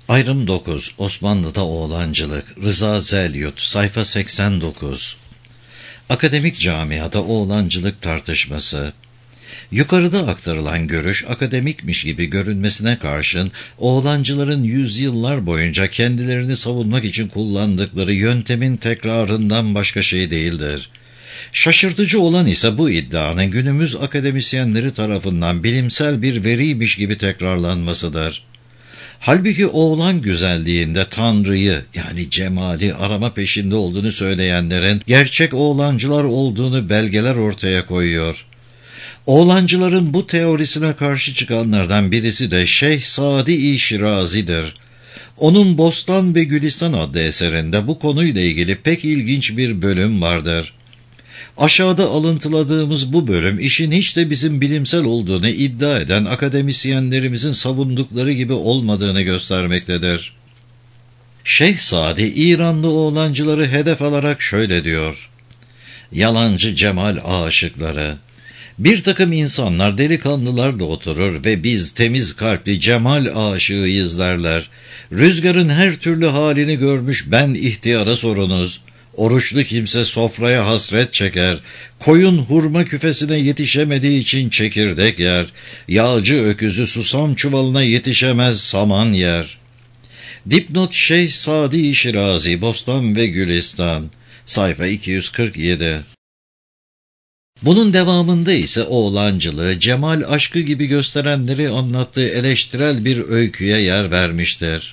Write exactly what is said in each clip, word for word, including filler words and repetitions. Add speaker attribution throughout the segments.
Speaker 1: Ayrım dokuz. Osmanlı'da oğlancılık. Rıza Zelyut. Sayfa seksen dokuz. Akademik camiada oğlancılık tartışması. Yukarıda aktarılan görüş akademikmiş gibi görünmesine karşın oğlancıların yüzyıllar boyunca kendilerini savunmak için kullandıkları yöntemin tekrarından başka şey değildir. Şaşırtıcı olan ise bu iddianın günümüz akademisyenleri tarafından bilimsel bir veriymiş gibi tekrarlanmasıdır. Halbuki oğlan güzelliğinde Tanrı'yı yani cemali arama peşinde olduğunu söyleyenlerin gerçek oğlancılar olduğunu belgeler ortaya koyuyor. Oğlancıların bu teorisine karşı çıkanlardan birisi de Şeyh Sadi-i Şirazi'dir. Onun Bostan ve Gülistan adlı eserinde bu konuyla ilgili pek ilginç bir bölüm vardır. Aşağıda alıntıladığımız bu bölüm işin hiç de bizim bilimsel olduğunu iddia eden akademisyenlerimizin savundukları gibi olmadığını göstermektedir. Şeyh Sadi İranlı oğlancıları hedef alarak şöyle diyor: Yalancı cemal aşıkları! Bir takım insanlar delikanlılarla oturur ve biz temiz kalpli cemal aşığıyız derler. Rüzgarın her türlü halini görmüş ben ihtiyara sorunuz. Oruçlu kimse sofraya hasret çeker. Koyun hurma küfesine yetişemediği için çekirdek yer. Yağcı öküzü susam çuvalına yetişemez saman yer. Dipnot Şeyh Sadi-i Şirazi, Bostan ve Gülistan, sayfa iki yüz kırk yedi. Bunun devamında ise oğlancılığı, cemal aşkı gibi gösterenleri anlattığı eleştirel bir öyküye yer vermiştir.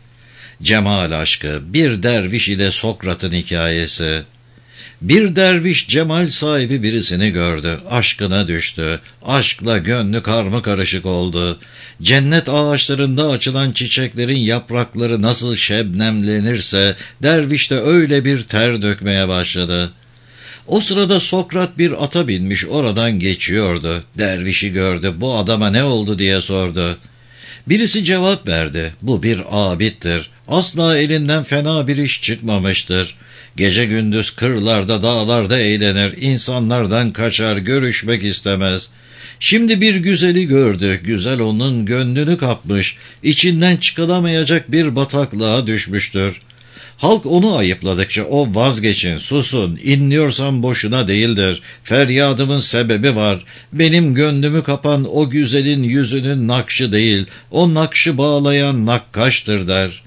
Speaker 1: Cemal aşkı, bir derviş ile Sokrat'ın hikayesi. Bir derviş cemal sahibi birisini gördü, aşkına düştü. Aşkla gönlü karmakarışık oldu. Cennet ağaçlarında açılan çiçeklerin yaprakları nasıl şebnemlenirse, derviş de öyle bir ter dökmeye başladı. O sırada Sokrat bir ata binmiş oradan geçiyordu. Dervişi gördü, bu adama ne oldu diye sordu. Birisi cevap verdi, bu bir abittir. Asla elinden fena bir iş çıkmamıştır. Gece gündüz kırlarda dağlarda eğlenir, insanlardan kaçar, görüşmek istemez. Şimdi bir güzeli gördü, güzel onun gönlünü kapmış, içinden çıkılamayacak bir bataklığa düşmüştür. Halk onu ayıpladıkça o vazgeçin, susun, inliyorsam boşuna değildir, feryadımın sebebi var, benim gönlümü kapan o güzelin yüzünün nakşı değil, o nakşı bağlayan nakkaştır der.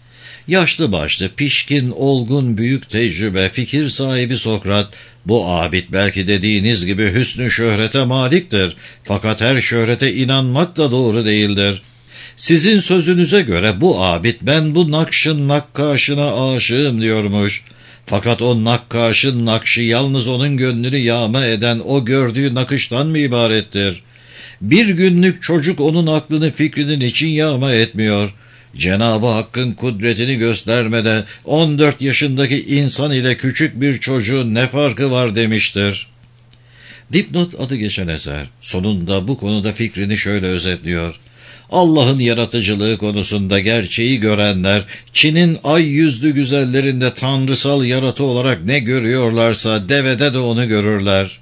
Speaker 1: Yaşlı başlı, pişkin, olgun, büyük tecrübe, fikir sahibi Sokrat, bu abid belki dediğiniz gibi hüsnü şöhrete maliktir, fakat her şöhrete inanmak da doğru değildir. Sizin sözünüze göre bu abid ben bu nakşın nakkaşına aşığım diyormuş. Fakat o nakkaşın nakşı yalnız onun gönlünü yağma eden o gördüğü nakıştan mı ibarettir? Bir günlük çocuk onun aklını fikrinin için yağma etmiyor. Cenab-ı Hakk'ın kudretini göstermede on dört yaşındaki insan ile küçük bir çocuğun ne farkı var demiştir. Dipnot adı geçen eser sonunda bu konuda fikrini şöyle özetliyor. Allah'ın yaratıcılığı konusunda gerçeği görenler, Çin'in ay yüzlü güzellerinde tanrısal yaratı olarak ne görüyorlarsa devede de onu görürler.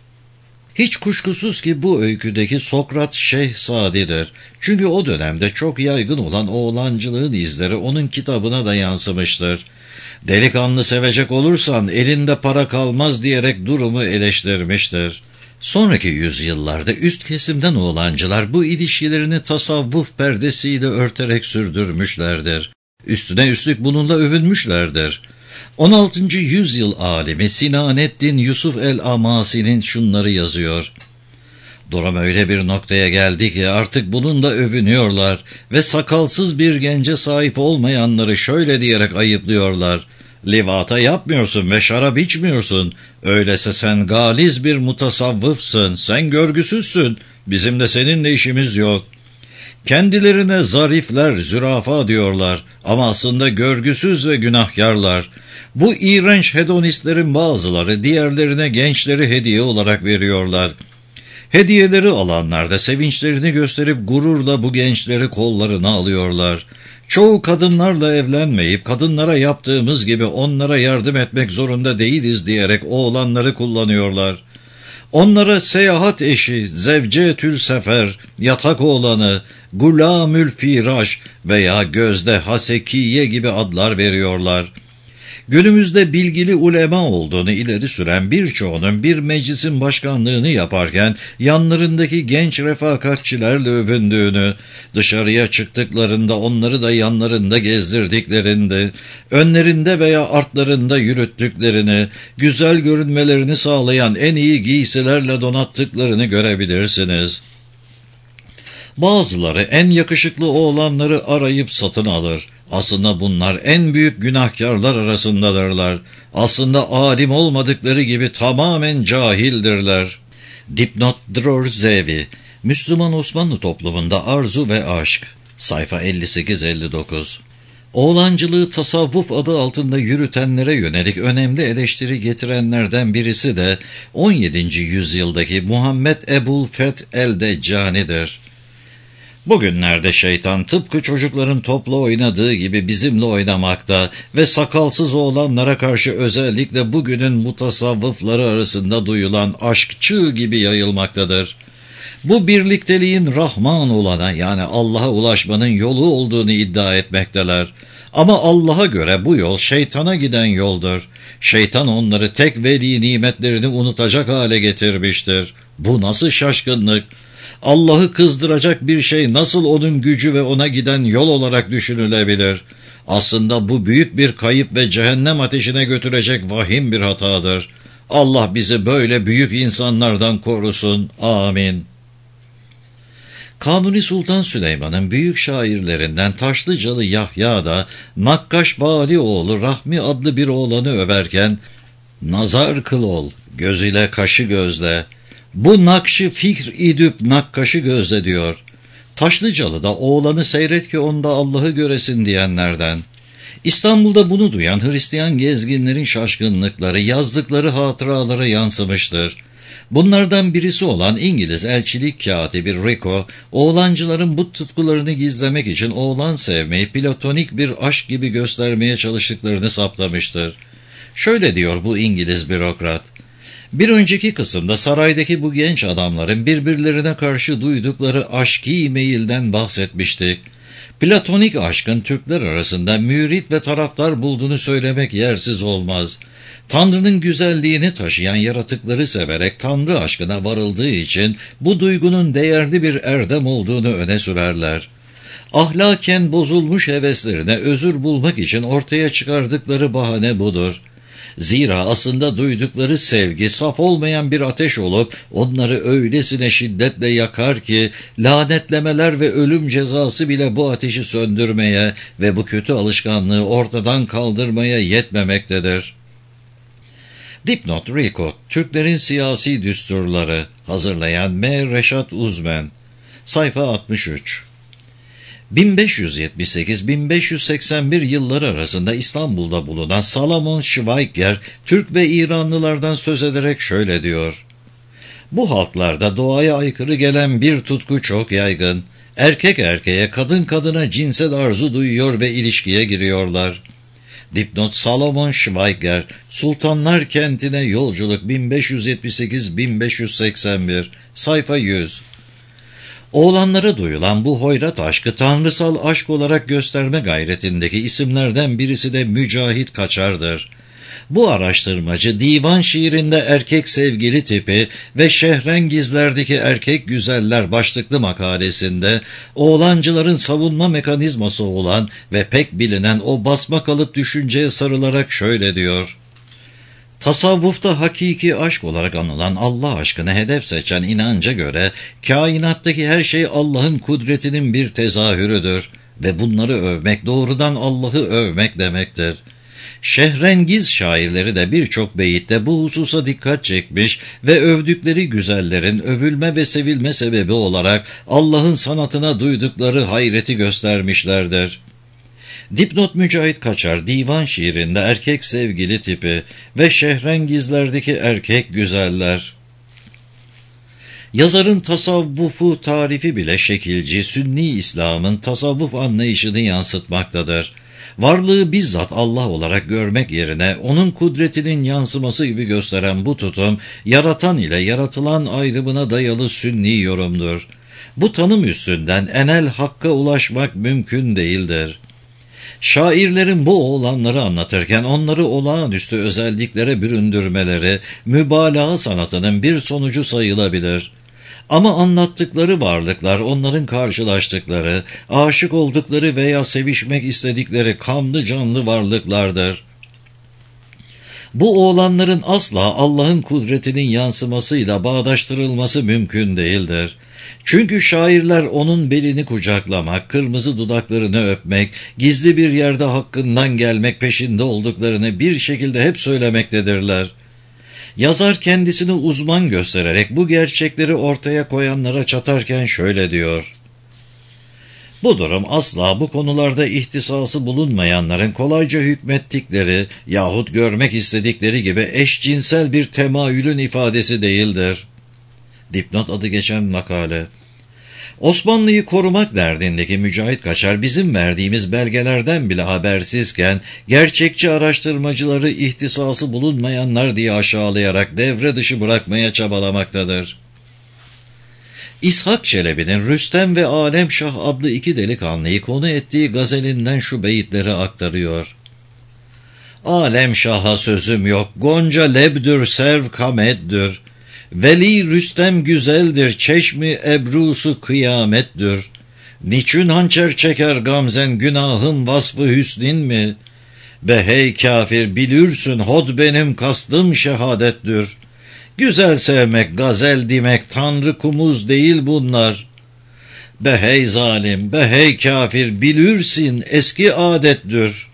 Speaker 1: Hiç kuşkusuz ki bu öyküdeki Sokrat Şeyh Sadi'dir. Çünkü o dönemde çok yaygın olan oğlancılığın izleri onun kitabına da yansımıştır. Delikanlı sevecek olursan elinde para kalmaz diyerek durumu eleştirmiştir. Sonraki yüzyıllarda üst kesimden oğlancılar bu ilişkilerini tasavvuf perdesiyle örterek sürdürmüşlerdir. Üstüne üstlük bununla övünmüşlerdir. on altıncı yüzyıl alimi Sinaneddin Yusuf el-Amasi'nin şunları yazıyor. Durum öyle bir noktaya geldi ki artık bununla övünüyorlar ve sakalsız bir gence sahip olmayanları şöyle diyerek ayıplıyorlar. Livata yapmıyorsun ve şarap içmiyorsun. Öyleyse sen galiz bir mutasavvıfsın, sen görgüsüzsün. Bizim de seninle işimiz yok. Kendilerine zarifler, zürafa diyorlar ama aslında görgüsüz ve günahkarlar. Bu iğrenç hedonistlerin bazıları diğerlerine gençleri hediye olarak veriyorlar. Hediyeleri alanlar da sevinçlerini gösterip gururla bu gençleri kollarına alıyorlar. Çoğu kadınlarla evlenmeyip kadınlara yaptığımız gibi onlara yardım etmek zorunda değiliz diyerek oğlanları kullanıyorlar. Onlara seyahat eşi, zevcetül sefer, yatak oğlanı, gulamül firaş veya gözde hasekiye gibi adlar veriyorlar. Günümüzde bilgili ulema olduğunu ileri süren birçoğunun bir meclisin başkanlığını yaparken yanlarındaki genç refakatçilerle övündüğünü, dışarıya çıktıklarında onları da yanlarında gezdirdiklerinde, önlerinde veya artlarında yürüttüklerini, güzel görünmelerini sağlayan en iyi giysilerle donattıklarını görebilirsiniz. Bazıları en yakışıklı oğlanları arayıp satın alır. Aslında bunlar en büyük günahkarlar arasındadırlar. Aslında alim olmadıkları gibi tamamen cahildirler. Dipnot Drorzevi, Müslüman Osmanlı toplumunda arzu ve aşk. Sayfa elli sekiz elli dokuz. Oğlancılığı tasavvuf adı altında yürütenlere yönelik önemli eleştiri getirenlerden birisi de on yedinci yüzyıldaki Muhammed Ebul Feth el-Deccani'dir. Bugünlerde şeytan tıpkı çocukların topla oynadığı gibi bizimle oynamakta ve sakalsız oğlanlara karşı özellikle bugünün mutasavvıfları arasında duyulan aşkçı gibi yayılmaktadır. Bu birlikteliğin Rahman olana yani Allah'a ulaşmanın yolu olduğunu iddia etmekteler. Ama Allah'a göre bu yol şeytana giden yoldur. Şeytan onları tek veli nimetlerini unutacak hale getirmiştir. Bu nasıl şaşkınlık? Allah'ı kızdıracak bir şey nasıl onun gücü ve ona giden yol olarak düşünülebilir? Aslında bu büyük bir kayıp ve cehennem ateşine götürecek vahim bir hatadır. Allah bizi böyle büyük insanlardan korusun. Amin. Kanuni Sultan Süleyman'ın büyük şairlerinden Taşlıcalı Yahya da Nakkaş Balioğlu Rahmi adlı bir oğlanı överken, nazar kıl ol, göz ile kaşı gözle, bu nakşı fikr idüp nakkaşı gözle diyor. Taşlıcalı'da oğlanı seyret ki onda Allah'ı göresin diyenlerden. İstanbul'da bunu duyan Hristiyan gezginlerin şaşkınlıkları, yazdıkları hatıralara yansımıştır. Bunlardan birisi olan İngiliz elçilik katibi Rico, oğlancıların bu tutkularını gizlemek için oğlan sevmeyi platonik bir aşk gibi göstermeye çalıştıklarını saptamıştır. Şöyle diyor bu İngiliz bürokrat: bir önceki kısımda saraydaki bu genç adamların birbirlerine karşı duydukları aşkî meyilden bahsetmiştik. Platonik aşkın Türkler arasında mürit ve taraftar bulduğunu söylemek yersiz olmaz. Tanrı'nın güzelliğini taşıyan yaratıkları severek Tanrı aşkına varıldığı için bu duygunun değerli bir erdem olduğunu öne sürerler. Ahlaken bozulmuş heveslerine özür bulmak için ortaya çıkardıkları bahane budur. Zira aslında duydukları sevgi saf olmayan bir ateş olup onları öylesine şiddetle yakar ki lanetlemeler ve ölüm cezası bile bu ateşi söndürmeye ve bu kötü alışkanlığı ortadan kaldırmaya yetmemektedir. Dipnot Rico, Türklerin Siyasi Düsturları, hazırlayan M. Reşat Uzmen, sayfa altmış üç. bin beş yüz yetmiş sekiz bin beş yüz seksen bir yılları arasında İstanbul'da bulunan Salomon Schweigger, Türk ve İranlılardan söz ederek şöyle diyor: bu halklarda doğaya aykırı gelen bir tutku çok yaygın. Erkek erkeğe, kadın kadına cinsel arzu duyuyor ve ilişkiye giriyorlar. Dipnot Salomon Schweigger, Sultanlar Kenti'ne Yolculuk bin beş yüz yetmiş sekiz bin beş yüz seksen bir, sayfa yüz. Oğlanlara duyulan bu hoyrat aşkı tanrısal aşk olarak gösterme gayretindeki isimlerden birisi de Mücahit Kaçar'dır. Bu araştırmacı divan şiirinde erkek sevgili tipi ve Şehrengizler'deki erkek güzeller başlıklı makalesinde oğlancıların savunma mekanizması olan ve pek bilinen o basmakalıp düşünceye sarılarak şöyle diyor: tasavvufta hakiki aşk olarak anılan Allah aşkını hedef seçen inanca göre kainattaki her şey Allah'ın kudretinin bir tezahürüdür ve bunları övmek doğrudan Allah'ı övmek demektir. Şehrengiz şairleri de birçok beyitte bu hususa dikkat çekmiş ve övdükleri güzellerin övülme ve sevilme sebebi olarak Allah'ın sanatına duydukları hayreti göstermişlerdir. Dipnot Mücahit Kaçar, divan şiirinde erkek sevgili tipi ve Şehrengizler'deki erkek güzeller. Yazarın tasavvufu tarifi bile şekilci, Sünni İslam'ın tasavvuf anlayışını yansıtmaktadır. Varlığı bizzat Allah olarak görmek yerine onun kudretinin yansıması gibi gösteren bu tutum, yaratan ile yaratılan ayrımına dayalı sünni yorumdur. Bu tanım üstünden enel hakka ulaşmak mümkün değildir. Şairlerin bu oğlanları anlatırken onları olağanüstü özelliklere büründürmeleri, mübalağa sanatının bir sonucu sayılabilir. Ama anlattıkları varlıklar onların karşılaştıkları, aşık oldukları veya sevişmek istedikleri kanlı canlı varlıklardır. Bu oğlanların asla Allah'ın kudretinin yansımasıyla bağdaştırılması mümkün değildir. Çünkü şairler onun belini kucaklamak, kırmızı dudaklarını öpmek, gizli bir yerde hakkından gelmek peşinde olduklarını bir şekilde hep söylemektedirler. Yazar kendisini uzman göstererek bu gerçekleri ortaya koyanlara çatarken şöyle diyor: Bu durum asla bu konularda ihtisası bulunmayanların kolayca hükmettikleri yahut görmek istedikleri gibi eşcinsel bir temayülün ifadesi değildir. Dipnot adı geçen makale. Osmanlı'yı korumak derdindeki Mücahit Kaçar bizim verdiğimiz belgelerden bile habersizken gerçekçi araştırmacıları ihtisası bulunmayanlar diye aşağılayarak devre dışı bırakmaya çabalamaktadır. İshak Çelebi'nin Rüstem ve Alemşah adlı iki delikanlıyı konu ettiği gazelinden şu beyitleri aktarıyor. Alemşah'a sözüm yok, gonca lebdür serv kameddür. Veli Rüstem güzeldir, çeşmi ebrusu kıyamettir. Niçin hançer çeker gamzen, günahın vasfı hüsnin mi? Be hey kafir, bilürsün hod benim kastım şehadettir. Güzel sevmek, gazel demek, tanrı kumuz değil bunlar. Be hey zalim, be hey kafir, bilürsin eski adettir.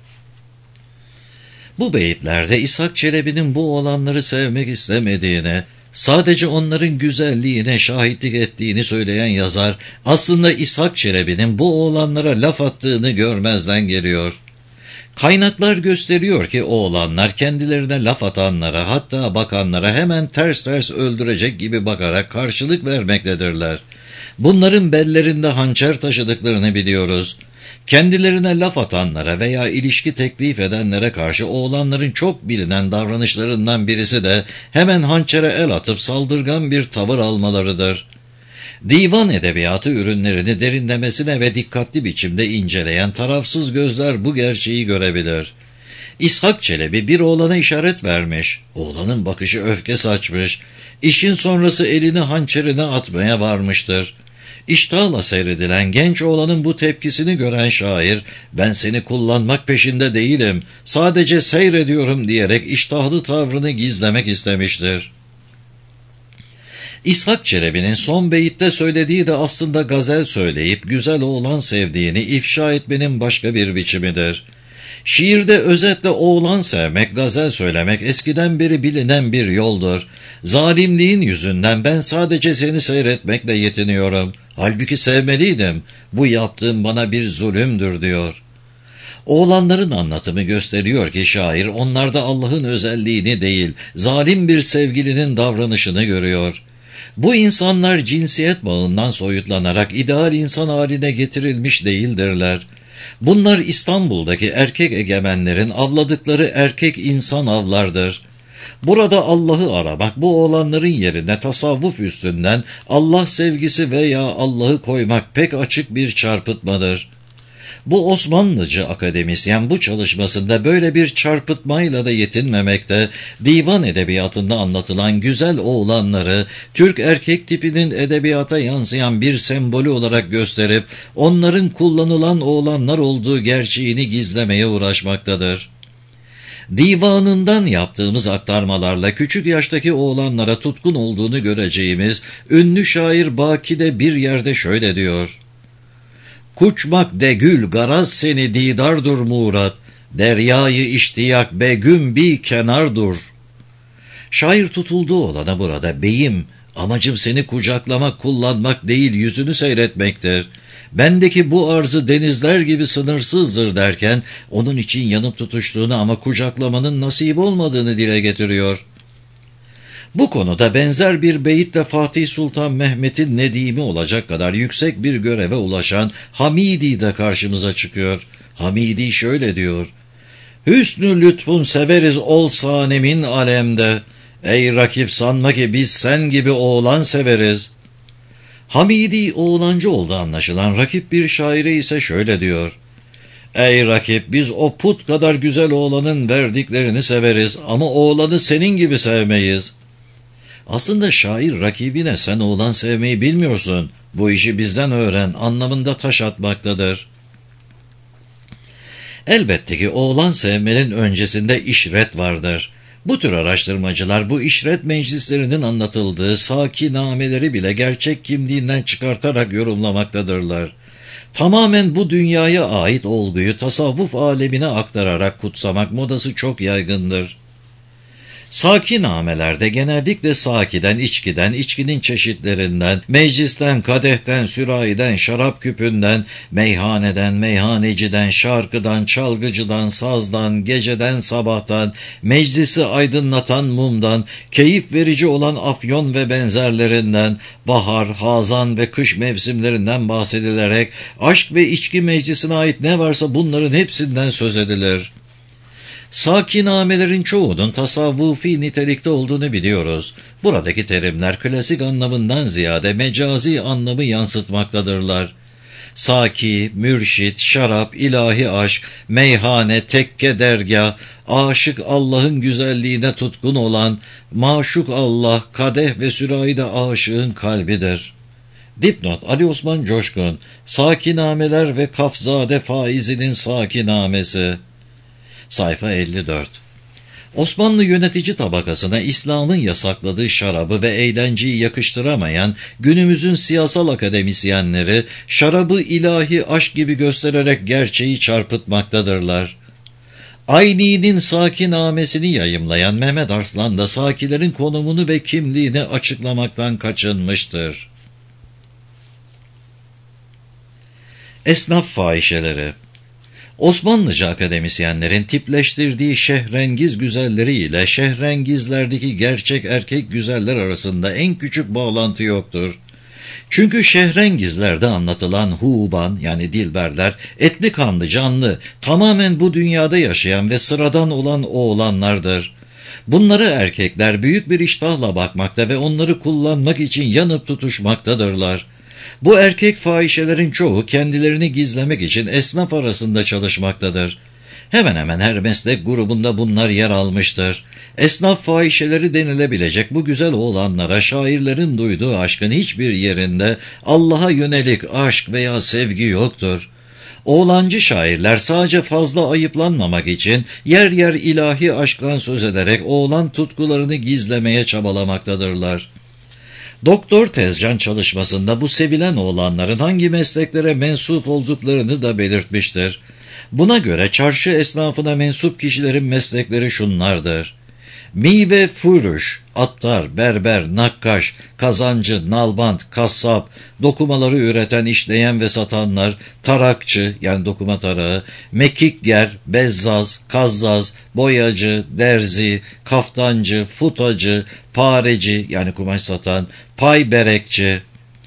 Speaker 1: Bu beyitlerde İshak Çelebi'nin bu olanları sevmek istemediğine, sadece onların güzelliğine şahitlik ettiğini söyleyen yazar, aslında İshak Çelebi'nin bu oğlanlara laf attığını görmezden geliyor. Kaynaklar gösteriyor ki oğlanlar kendilerine laf atanlara, hatta bakanlara hemen ters ters öldürecek gibi bakarak karşılık vermektedirler. Bunların bellerinde hançer taşıdıklarını biliyoruz. Kendilerine laf atanlara veya ilişki teklif edenlere karşı oğlanların çok bilinen davranışlarından birisi de hemen hançere el atıp saldırgan bir tavır almalarıdır. Divan edebiyatı ürünlerini derinlemesine ve dikkatli biçimde inceleyen tarafsız gözler bu gerçeği görebilir. İshak Çelebi bir oğlana işaret vermiş, oğlanın bakışı öfke saçmış, işin sonrası elini hançerine atmaya varmıştır. İştahla seyredilen genç oğlanın bu tepkisini gören şair, ben seni kullanmak peşinde değilim, sadece seyrediyorum diyerek iştahlı tavrını gizlemek istemiştir. İshak Çelebi'nin son beyitte söylediği de aslında gazel söyleyip güzel oğlan sevdiğini ifşa etmenin başka bir biçimidir. Şiirde özetle oğlan sevmek, gazel söylemek eskiden beri bilinen bir yoldur. Zalimliğin yüzünden ben sadece seni seyretmekle yetiniyorum. Halbuki sevmeliydim. Bu yaptığım bana bir zulümdür diyor. Oğlanların anlatımı gösteriyor ki şair onlarda Allah'ın özelliğini değil, zalim bir sevgilinin davranışını görüyor. Bu insanlar cinsiyet bağından soyutlanarak ideal insan haline getirilmiş değildirler. Bunlar İstanbul'daki erkek egemenlerin avladıkları erkek insan avlardır. Burada Allah'ı aramak bu oğlanların yerine tasavvuf üstünden Allah sevgisi veya Allah'ı koymak pek açık bir çarpıtmadır. Bu Osmanlıcı akademisyen bu çalışmasında böyle bir çarpıtmayla da yetinmemekte, divan edebiyatında anlatılan güzel oğlanları Türk erkek tipinin edebiyata yansıyan bir sembolü olarak gösterip onların kullanılan oğlanlar olduğu gerçeğini gizlemeye uğraşmaktadır. Divanından yaptığımız aktarmalarla küçük yaştaki oğlanlara tutkun olduğunu göreceğimiz ünlü şair Baki de bir yerde şöyle diyor: Kuçmak de gül garaz seni didardur murat, deryayı iştiyak begüm bir kenardur. Şair tutulduğu olana burada beyim, amacım seni kucaklamak, kullanmak değil yüzünü seyretmektir. Bendeki bu arzı denizler gibi sınırsızdır derken onun için yanıp tutuştuğunu ama kucaklamanın nasip olmadığını dile getiriyor. Bu konuda benzer bir beyitle Fatih Sultan Mehmet'in nedimi olacak kadar yüksek bir göreve ulaşan Hamidi de karşımıza çıkıyor. Hamidi şöyle diyor: Hüsnü lütfun severiz ol sanemin alemde, ey rakip sanma ki biz sen gibi oğlan severiz. Hamidi oğlancı oldu anlaşılan, rakip bir şairi ise şöyle diyor: Ey rakip, biz o put kadar güzel oğlanın verdiklerini severiz ama oğlanı senin gibi sevmeyiz. Aslında şair rakibine sen oğlan sevmeyi bilmiyorsun, bu işi bizden öğren anlamında taş atmaktadır. Elbette ki oğlan sevmenin öncesinde işret vardır. Bu tür araştırmacılar bu işret meclislerinin anlatıldığı sakinameleri bile gerçek kimliğinden çıkartarak yorumlamaktadırlar. Tamamen bu dünyaya ait olguyu tasavvuf alemine aktararak kutsamak modası çok yaygındır. Sakinamelerde genellikle sakiden, içkiden, içkinin çeşitlerinden, meclisten, kadehten, sürahiden, şarap küpünden, meyhaneden, meyhaneciden, şarkıdan, çalgıcıdan, sazdan, geceden, sabahtan, meclisi aydınlatan mumdan, keyif verici olan afyon ve benzerlerinden, bahar, hazan ve kış mevsimlerinden bahsedilerek, aşk ve içki meclisine ait ne varsa bunların hepsinden söz edilir. Sakinamelerin çoğunun tasavvufi nitelikte olduğunu biliyoruz. Buradaki terimler klasik anlamından ziyade mecazi anlamı yansıtmaktadırlar. Saki, mürşit, şarap, ilahi aşk, meyhane, tekke dergah, aşık Allah'ın güzelliğine tutkun olan, maşuk Allah, kadeh ve sürahide aşığın kalbidir. Dipnot: Ali Osman Coşkun, Sakinameler ve Kafzade Faizi'nin Sakinamesi. Sayfa elli dört. Osmanlı yönetici tabakasına İslam'ın yasakladığı şarabı ve eğlenceyi yakıştıramayan günümüzün siyasal akademisyenleri şarabı ilahi aşk gibi göstererek gerçeği çarpıtmaktadırlar. Ayni'nin Sakinamesini yayımlayan Mehmet Arslan da sakilerin konumunu ve kimliğini açıklamaktan kaçınmıştır. Esnaf fahişeleri. Osmanlıca akademisyenlerin tipleştirdiği şehrengiz güzelleriyle şehrengizlerdeki gerçek erkek güzeller arasında en küçük bağlantı yoktur. Çünkü şehrengizlerde anlatılan huban yani dilberler etli kanlı canlı, tamamen bu dünyada yaşayan ve sıradan olan oğlanlardır. Bunları erkekler büyük bir iştahla bakmakta ve onları kullanmak için yanıp tutuşmaktadırlar. Bu erkek fahişelerin çoğu kendilerini gizlemek için esnaf arasında çalışmaktadır. Hemen hemen her meslek grubunda bunlar yer almıştır. Esnaf fahişeleri denilebilecek bu güzel oğlanlara şairlerin duyduğu aşkın hiçbir yerinde Allah'a yönelik aşk veya sevgi yoktur. Oğlancı şairler sadece fazla ayıplanmamak için yer yer ilahi aşktan söz ederek oğlan tutkularını gizlemeye çabalamaktadırlar. Doktor Tezcan çalışmasında bu sevilen oğlanların hangi mesleklere mensup olduklarını da belirtmiştir. Buna göre çarşı esnafına mensup kişilerin meslekleri şunlardır: Mive furuş, attar, berber, nakkaş, kazancı, nalbant, kassap, dokumaları üreten, işleyen ve satanlar, tarakçı yani dokuma tarağı, mekikger, bezzaz, kazzaz, boyacı, derzi, kaftancı, futacı, pareci yani kumaş satan, pay berekçi.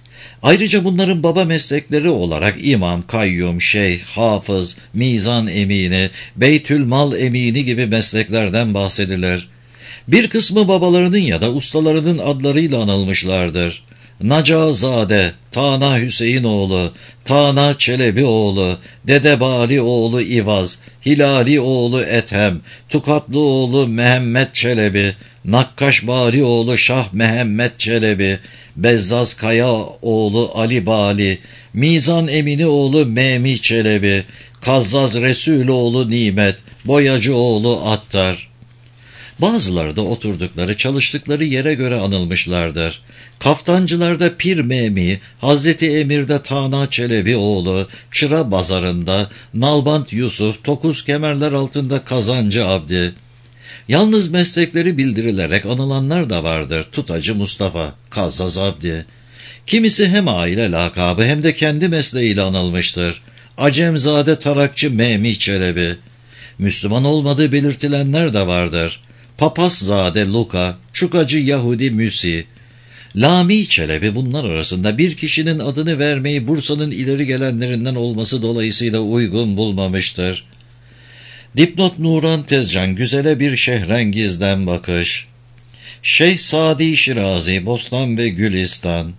Speaker 1: Ayrıca bunların baba meslekleri olarak imam, kayyum, şeyh, hafız, mizan emini, beytülmal emini gibi mesleklerden bahsedilir. Bir kısmı babalarının ya da ustalarının adlarıyla anılmışlardır. Nacazade, Tana Hüseyinoğlu, Tana Çelebioğlu, Dedebali oğlu İvaz, Hilali oğlu Ethem, Tukatlı oğlu Mehmet Çelebi, Nakkaş Bari oğlu Şah Mehmet Çelebi, Bezzaz Kaya oğlu Ali Bali, Mizan Emini oğlu Memi Çelebi, Kazzaz Resuloğlu Nimet, Boyacı oğlu Attar. Bazıları da oturdukları, çalıştıkları yere göre anılmışlardır. Kaftancılarda Pir Memi, Hazreti Emir'de Tana Çelebi oğlu, Çıra Bazarı'nda Nalbant Yusuf, Tokuz Kemerler altında Kazancı Abdi. Yalnız meslekleri bildirilerek anılanlar da vardır. Tutacı Mustafa, Kazzaz Abdi. Kimisi hem aile lakabı hem de kendi mesleğiyle anılmıştır. Acemzade Tarakçı Memi Çelebi. Müslüman olmadığı belirtilenler de vardır. Papazzade Luka, Çukacı Yahudi Müsi, Lami Çelebi bunlar arasında bir kişinin adını vermeyi Bursa'nın ileri gelenlerinden olması dolayısıyla uygun bulmamıştır. Dipnot Nuran Tezcan, Güzele bir Şehrengiz'den bakış. Şeyh Sadi Şirazi, Bostan ve Gülistan.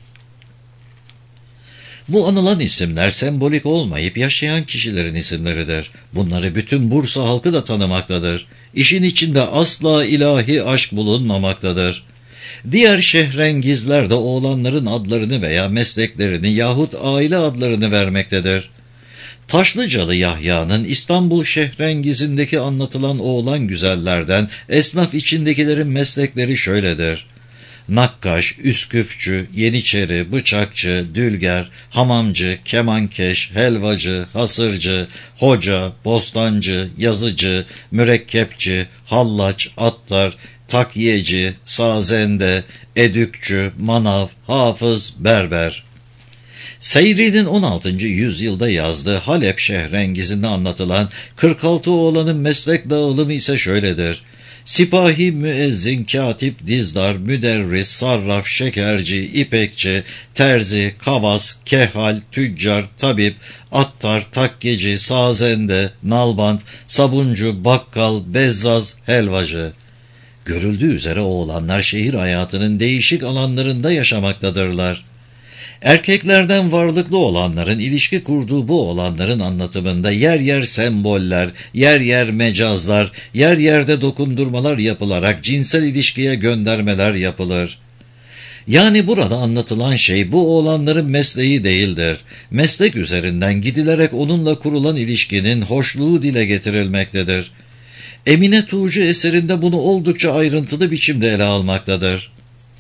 Speaker 1: Bu anılan isimler sembolik olmayıp yaşayan kişilerin isimleridir. Bunları bütün Bursa halkı da tanımaktadır. İşin içinde asla ilahi aşk bulunmamaktadır. Diğer şehrengizler de oğlanların adlarını veya mesleklerini yahut aile adlarını vermektedir. Taşlıcalı Yahya'nın İstanbul Şehrengizindeki anlatılan oğlan güzellerden esnaf içindekilerin meslekleri şöyledir: nakkaş, üsküpçü, yeniçeri, bıçakçı, dülger, hamamcı, kemankeş, helvacı, hasırcı, hoca, bostancı, yazıcı, mürekkepçi, hallaç, attar, takyiyeci, sazende, edükçü, manav, hafız, berber. Seyri'nin on altıncı yüzyılda yazdığı Halep Şehrengizinde anlatılan kırk altı oğlanın meslek dağılımı ise şöyledir: sipahi, müezzin, katip, dizdar, müderris, sarraf, şekerci, ipekçi, terzi, kavas, kehal, tüccar, tabip, attar, takkeci, sazende, nalbant, sabuncu, bakkal, bezzaz, helvacı. Görüldüğü üzere oğlanlar şehir hayatının değişik alanlarında yaşamaktadırlar. Erkeklerden varlıklı olanların ilişki kurduğu bu olanların anlatımında yer yer semboller, yer yer mecazlar, yer yerde dokundurmalar yapılarak cinsel ilişkiye göndermeler yapılır. Yani burada anlatılan şey bu oğlanların mesleği değildir. Meslek üzerinden gidilerek onunla kurulan ilişkinin hoşluğu dile getirilmektedir. Emine Tuğcu eserinde bunu oldukça ayrıntılı biçimde ele almaktadır.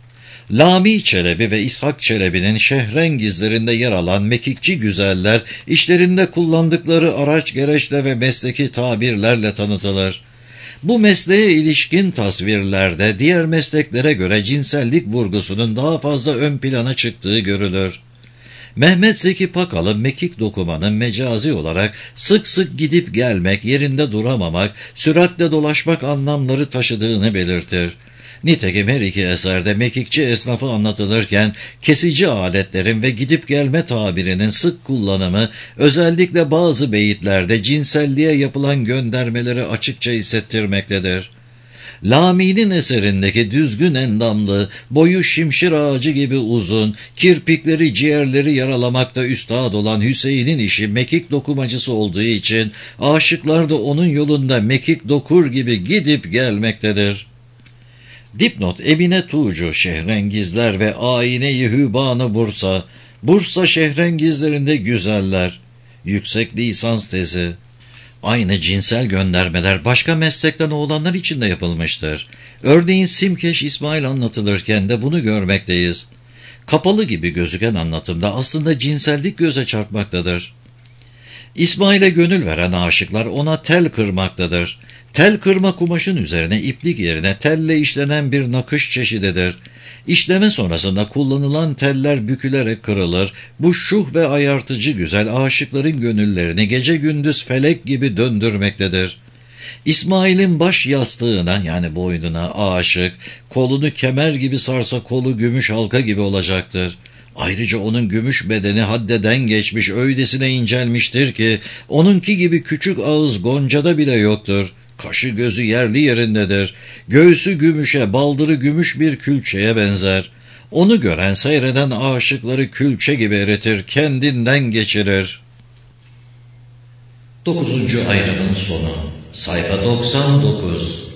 Speaker 1: Lami Çelebi ve İshak Çelebi'nin şehrengizlerinde yer alan mekikçi güzeller, işlerinde kullandıkları araç gereçle ve mesleki tabirlerle tanıtılır. Bu mesleğe ilişkin tasvirlerde diğer mesleklere göre cinsellik vurgusunun daha fazla ön plana çıktığı görülür. Mehmet Zeki Pakal'ın mekik dokumanın mecazi olarak sık sık gidip gelmek, yerinde duramamak, süratle dolaşmak anlamları taşıdığını belirtir. Nitekim her iki eserde mekikçi esnafı anlatılırken kesici aletlerin ve gidip gelme tabirinin sık kullanımı özellikle bazı beyitlerde cinselliğe yapılan göndermeleri açıkça hissettirmektedir. Lami'nin eserindeki düzgün endamlı, boyu şimşir ağacı gibi uzun, kirpikleri ciğerleri yaralamakta üstad olan Hüseyin'in işi mekik dokumacısı olduğu için aşıklar da onun yolunda mekik dokur gibi gidip gelmektedir. Dipnot Emine Tuğcu, Şehrengizler ve Ayine-i Hübanı Bursa, Bursa Şehrengizlerinde güzeller, yüksek lisans tezi. Aynı cinsel göndermeler başka meslekten oğlanlar için de yapılmıştır. Örneğin Simkeş İsmail anlatılırken de bunu görmekteyiz. Kapalı gibi gözüken anlatımda aslında cinsellik göze çarpmaktadır. İsmail'e gönül veren aşıklar ona tel kırmaktadır. Tel kırma kumaşın üzerine iplik yerine telle işlenen bir nakış çeşididir. İşleme sonrasında kullanılan teller bükülerek kırılır. Bu şuh ve ayartıcı güzel aşıkların gönüllerini gece gündüz felek gibi döndürmektedir. İsmail'in baş yastığına yani boynuna aşık, kolunu kemer gibi sarsa kolu gümüş halka gibi olacaktır. Ayrıca onun gümüş bedeni haddeden geçmiş, öylesine incelmiştir ki onunki gibi küçük ağız Gonca'da bile yoktur. Kaşı gözü yerli yerindedir. Göğsü gümüşe, baldırı gümüş bir külçeye benzer. Onu gören, seyreden aşıkları külçe gibi eritir, kendinden geçirir. Dokuzuncu ayrımın sonu. Sayfa doksan dokuz.